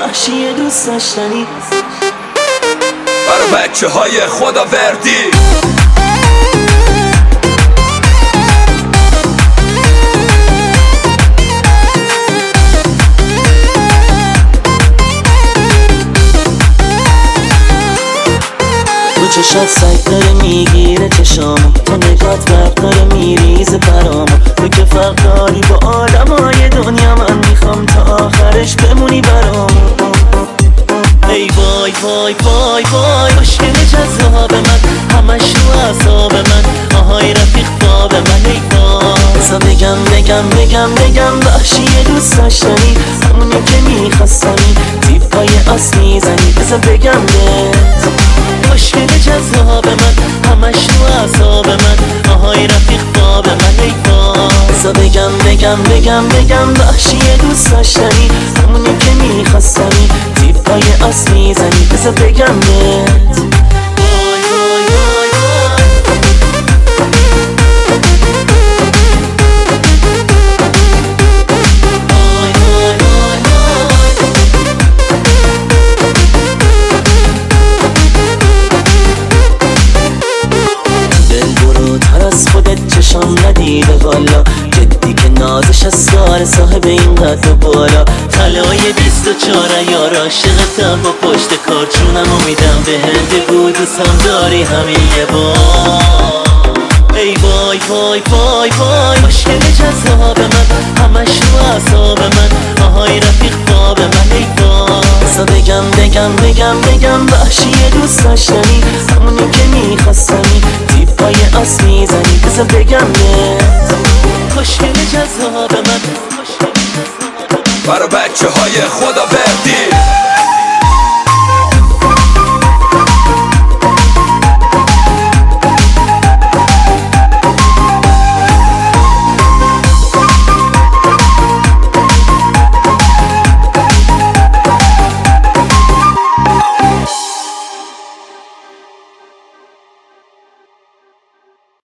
وحشی دوست داشتنی برا بچه های خداوردی. تو چشات سگ داره میگیره چشامو، تو نگات برق داره میریزه برامو. تو که فرق داری با آدمای دنیا، من میخوام تا آخرش بمونی برامو. ای وای وای وای وای مشکل جذاب من، همش رو اعصاب من، آهای رفیق خواب من. ای وای بذار بگم وحشی دوست داشتنی، همونی که میخواستنی، تیپای آس میزنی. بذار بگم مشکل جذاب من، همش رو اعصاب من، آهای رفیق خواب من. ای وای بذار بگم وحشی دوست داشتنی، همونی که میخواستنی، تیپای آس میزنی. بذار بگم چشم ندیده والا، جدی که نازش از سار صاحب این قد و بالا. طلای 24 یار عاشقتم، با پشت کارچونم و میدم به هند بود. دوستم داری همین یه بار. ای وای وای وای وای مشکل جذاب من، همش رو اعصاب من، آهای رفیق خواب من. ای وای بذار بگم وحشی دوست داشتنی، همونی که میخواستنی، تیپای آس میزنی. بذار بگم مشکل جذاب من، برا بچه های خداوردی.